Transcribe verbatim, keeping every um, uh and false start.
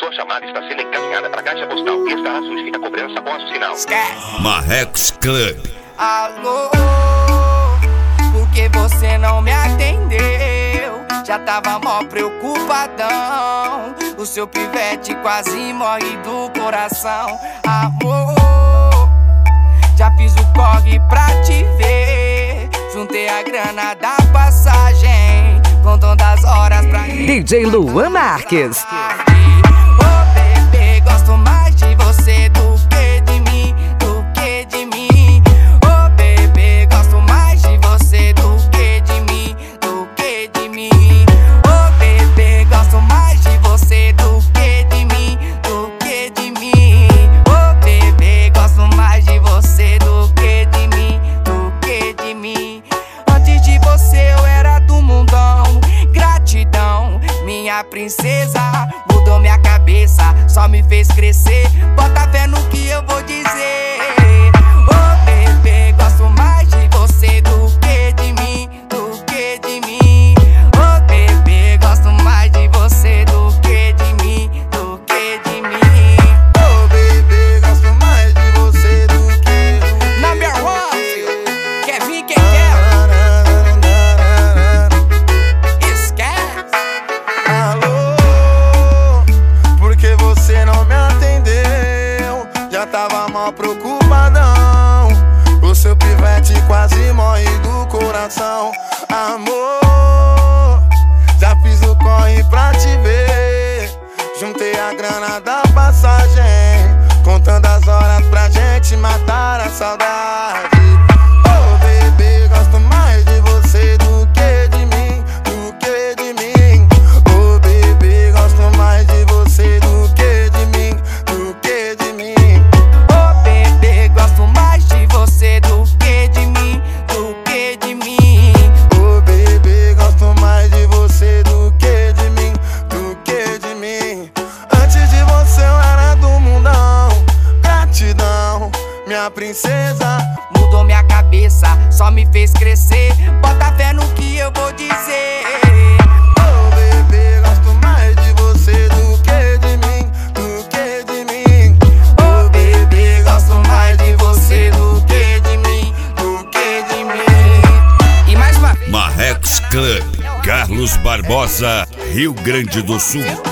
Sua chamada está sendo encaminhada para a caixa postal e estará sujeita a cobrança após o sinal. Marrecos Club. Alô, por que você não me atendeu? Já tava mó preocupadão. O seu pivete quase morre do coração. Amor, já fiz o corre pra te ver. Juntei a grana da passagem, contando as horas pra D J Luan Marques. Ô bebê, gosto mais de você do que de mim, do que de mim. Ô bebê, gosto mais de você do que de mim, do que de mim. Ô bebê, gosto mais de você do que de mim, do que de mim. Ô bebê, gosto mais de você do que de mim, do que de mim. Antes de você eu era do mundão, gratidão, minha princesa. Mudou minha cabeça, só me fez crescer. Bota fé no que eu vou dizer. Ô bebê, gosto mais de você do que de mim, do que de mim. Ô bebê, gosto mais de você do que de mim, do que de mim. Ô bebê, gosto mais de você do que de mim. Number one, quer vir quem quer? Esquece. Alô, por que você não me atendeu? Já tava mal preocupadão. O seu pivete quase morre do coração. Amor, já fiz o corre pra te ver. Juntei a grana da passagem, contando as horas pra gente matar a saudade. Ô bebê, gosto mais de você do que de mim, do que de mim. Ô bebê, gosto mais de você do que de mim, do que de mim. Ô bebê, gosto mais de você do que de mim, do que de mim. Ô bebê, gosto mais de você do que de mim, do que de mim. Antes de você eu era do mundão, gratidão, minha princesa. Mudou minha cabeça, só me fez crescer. Bota fé no que eu vou dizer. Ô bebê, gosto mais de você do que de mim, do que de mim. Ô bebê, gosto mais de você do que de mim, do que de mim. E mais uma vez. Marrecos Club. Carlos Barbosa, Rio Grande do Sul.